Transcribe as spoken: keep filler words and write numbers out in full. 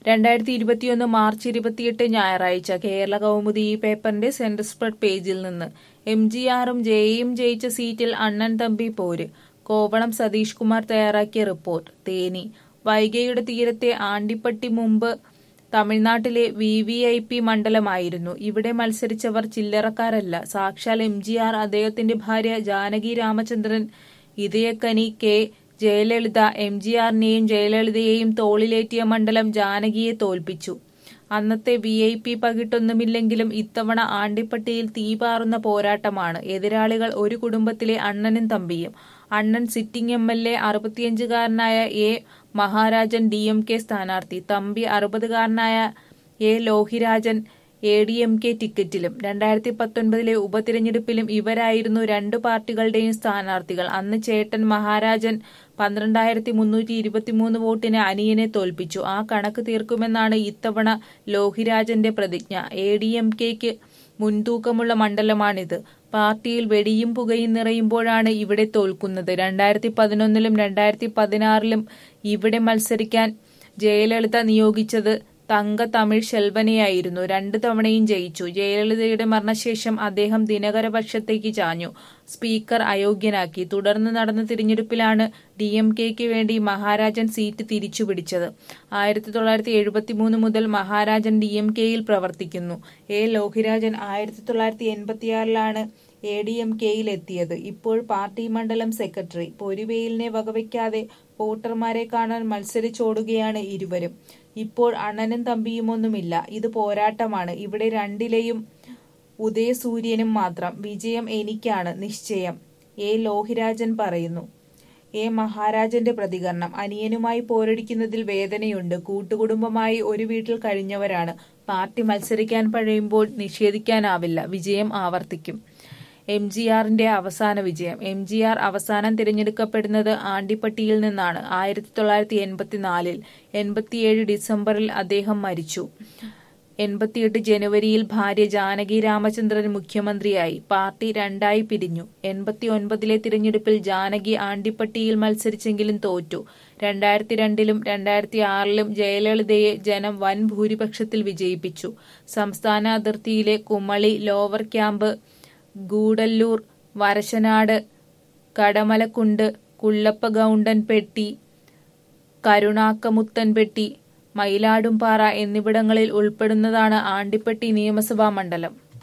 രണ്ടായിരത്തി ഇരുപത്തിയൊന്ന് മാർച്ച് ഇരുപത്തിയെട്ട് ഞായറാഴ്ച കേരള കൗമുദി ഈ പേപ്പറിന്റെ സെന്റർ സ്പ്രെഡ് പേജിൽ നിന്ന് എം ജി ആറും ജെയും ജയിച്ച സീറ്റിൽ അണ്ണൻ തമ്പി പോര്. കോവളം സതീഷ് കുമാർ തയ്യാറാക്കിയ റിപ്പോർട്ട്. തേനി. വൈഗയുടെ തീരത്തെ ആണ്ടിപ്പട്ടി മുമ്പ് തമിഴ്നാട്ടിലെ വി വി ഐ പി മണ്ഡലമായിരുന്നു. ഇവിടെ മത്സരിച്ചവർ ചില്ലറക്കാരല്ല. സാക്ഷാൽ എം ജി ആർ, അദ്ദേഹത്തിന്റെ ഭാര്യ ജാനകി രാമചന്ദ്രൻ, ഇതയക്കനി കെ ജയലളിത, എം ജി ആറിനെയും ജയലളിതയെയും തോളിലേറ്റിയ മണ്ഡലം ജാനകിയെ തോൽപ്പിച്ചു. അന്നത്തെ വി ഐ പി പകിട്ടൊന്നുമില്ലെങ്കിലും ഇത്തവണ ആണ്ടിപ്പട്ടിയിൽ തീപാറുന്ന പോരാട്ടമാണ്. എതിരാളികൾ ഒരു കുടുംബത്തിലെ അണ്ണനും തമ്പിയും. അണ്ണൻ സിറ്റിംഗ് എം എൽ എ അറുപത്തിയഞ്ചുകാരനായ A Maharajan D M K സ്ഥാനാർത്ഥി, തമ്പി അറുപതുകാരനായ A Lohirajan A D M K ടിക്കറ്റിലും. രണ്ടായിരത്തി പത്തൊൻപതിലെ ഉപതിരഞ്ഞെടുപ്പിലും ഇവരായിരുന്നു രണ്ടു പാർട്ടികളുടെയും സ്ഥാനാർത്ഥികൾ. അന്ന് ചേട്ടൻ മഹാരാജൻ പന്ത്രണ്ടായിരത്തി മുന്നൂറ്റി ഇരുപത്തിമൂന്ന് വോട്ടിന് അനിയനെ തോൽപ്പിച്ചു. ആ കണക്ക് തീർക്കുമെന്നാണ് ഇത്തവണ ലോഹിരാജന്റെ പ്രതിജ്ഞ. എ ഡി എം കെക്ക് മുൻതൂക്കമുള്ള മണ്ഡലമാണിത്. പാർട്ടിയിൽ വെടിയും പുകയും നിറയുമ്പോഴാണ് ഇവിടെ തോൽക്കുന്നത്. രണ്ടായിരത്തി പതിനൊന്നിലും രണ്ടായിരത്തി പതിനാറിലും ഇവിടെ മത്സരിക്കാൻ ജയലളിത നിയോഗിച്ചത് തങ്ക തമിഴ് ശെൽവനെയായിരുന്നു. രണ്ടു തവണയും ജയിച്ചു. ജയലളിതയുടെ മരണശേഷം അദ്ദേഹം ദിനകര പക്ഷത്തേക്ക് ചാഞ്ഞു. സ്പീക്കർ അയോഗ്യനാക്കി. തുടർന്ന് നടന്ന തിരഞ്ഞെടുപ്പിലാണ് ഡി എം കെക്ക് വേണ്ടി മഹാരാജൻ സീറ്റ് തിരിച്ചുപിടിച്ചത്. ആയിരത്തി തൊള്ളായിരത്തി എഴുപത്തി മൂന്ന് മുതൽ മഹാരാജൻ ഡി എം കെയിൽ പ്രവർത്തിക്കുന്നു. എ ലോഹിരാജൻ ആയിരത്തി തൊള്ളായിരത്തി എൺപത്തിയാറിലാണ് എ ഡി എം കെയിൽ എത്തിയത്. ഇപ്പോൾ പാർട്ടി മണ്ഡലം സെക്രട്ടറി. പൊരുവെയിലിനെ വകവയ്ക്കാതെ വോട്ടർമാരെ കാണാൻ മത്സരിച്ചോടുകയാണ് ഇരുവരും. ഇപ്പോൾ അണ്ണനും തമ്പിയുമൊന്നുമില്ല. ഇത് പോരാട്ടമാണ്. ഇവിടെ രണ്ടിലെയും ഉദയസൂര്യനും മാത്രം. വിജയം എനിക്കാണ് നിശ്ചയം, എ ലോഹിരാജൻ പറയുന്നു. എ മഹാരാജന്റെ പ്രതികരണം. അനിയനുമായി പോരടിക്കുന്നതിൽ വേദനയുണ്ട്. കൂട്ടുകുടുംബമായി ഒരു വീട്ടിൽ കഴിഞ്ഞവരാണ്. പാർട്ടി മത്സരിക്കാൻ കഴിയുമ്പോൾ നിഷേധിക്കാനാവില്ല. വിജയം ആവർത്തിക്കും. എം ജി ആറിന്റെ അവസാന വിജയം. എം ജി ആർ അവസാനം തിരഞ്ഞെടുക്കപ്പെടുന്നത് ആണ്ടിപ്പട്ടിയിൽ നിന്നാണ്. ആയിരത്തി തൊള്ളായിരത്തി എൺപത്തിനാലിൽ. എൺപത്തിയേഴ് ഡിസംബറിൽ അദ്ദേഹം മരിച്ചു. എൺപത്തിയെട്ട് ജനുവരിയിൽ ഭാര്യ ജാനകി രാമചന്ദ്രൻ മുഖ്യമന്ത്രിയായി. പാർട്ടി രണ്ടായി പിരിഞ്ഞു. എൺപത്തി ഒൻപതിലെ തിരഞ്ഞെടുപ്പിൽ ജാനകി ആണ്ടിപ്പട്ടിയിൽ മത്സരിച്ചെങ്കിലും തോറ്റു. രണ്ടായിരത്തി രണ്ടിലും രണ്ടായിരത്തി ആറിലും ജയലളിതയെ ജനം വൻ ഭൂരിപക്ഷത്തിൽ വിജയിപ്പിച്ചു. സംസ്ഥാന അതിർത്തിയിലെ കുമളി, ലോവർ ക്യാമ്പ്, ഗൂഡല്ലൂർ, വരശനാട്, കടമലക്കുണ്ട്, കുള്ളപ്പഗൗണ്ടൻപെട്ടി, കരുണാക്കമുത്തൻപെട്ടി, മയിലാടുംപാറ എന്നിവിടങ്ങളിൽ ഉൾപ്പെടുന്നതാണ് ആണ്ടിപ്പട്ടി നിയമസഭാ മണ്ഡലം.